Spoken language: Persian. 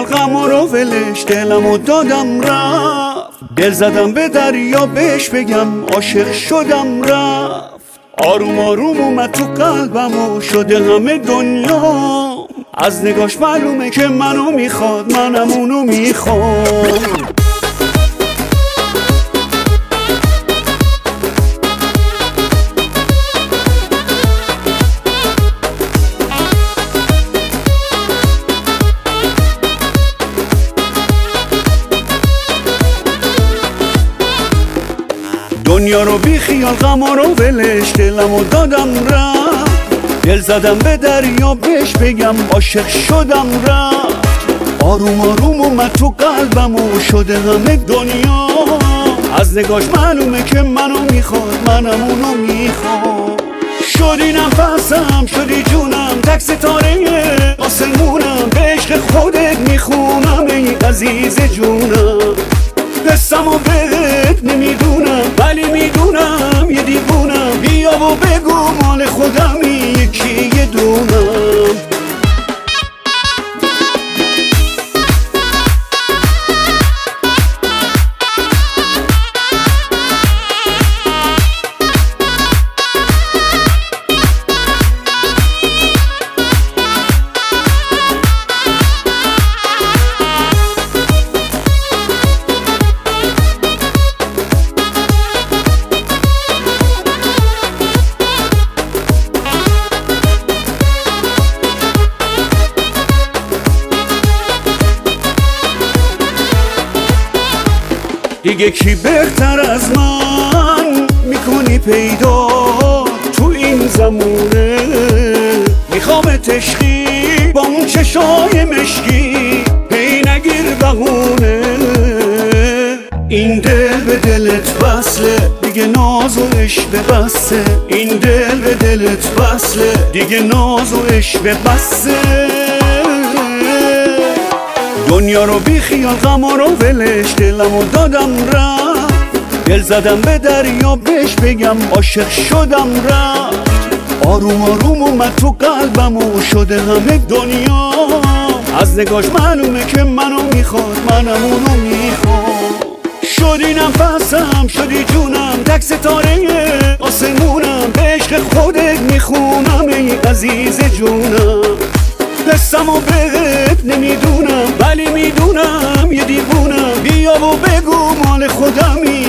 غم رو ولش دلمو دادم رفت، دل زدم به دریا بهش بگم عاشق شدم رفت. آروم آروم اومد تو قلبم و شده همه دنیا، از نگاش معلومه که منو میخواد منم اونو میخوام. دنیا رو بی خیال غم رو ولش دلمو دادم رفت، دل زدم به دریا بهش بگم عاشق شدم رفت. آروم آروم اومد تو قلبم و شده همه دنیا، از نگاش معلومه که منو میخواد منم اونو میخوام. شدی نفسم شدی جونم تک ستاره آسمونم، به عشق خودت میخونم ای عزیز جونم. قصم و بهت نمیدونم ولی میدونم یه دیوونم، بیا و بگو مال خودمی یکی یه دونم. دیگه کی بهتر از من میکنی پیدا تو این زمونه، میخوامت عشقی با اون چشای مشکی، هی نگیر بهونه. این دل به دلت وصله دیگه ناز و عشق بسته، این دل به دلت وصله دیگه ناز و عشق بسته. دنیا رو بی خیال غم رو ولش دلمو دادم رفت، دل زدم به دریا بهش بگم عاشق شدم رفت. آروم آروم اومد تو قلبم و شده همه دنیا، از نگاش معلومه که منو میخواد منم اونو میخوام. شدی نفسم شدی جونم تک ستاره آسمونم، به عشق خودت میخونم ای عزیز جونم. قصم و بهت نمیدونم ولی میدونم یه دیوونم، بیا و بگو مال خودمی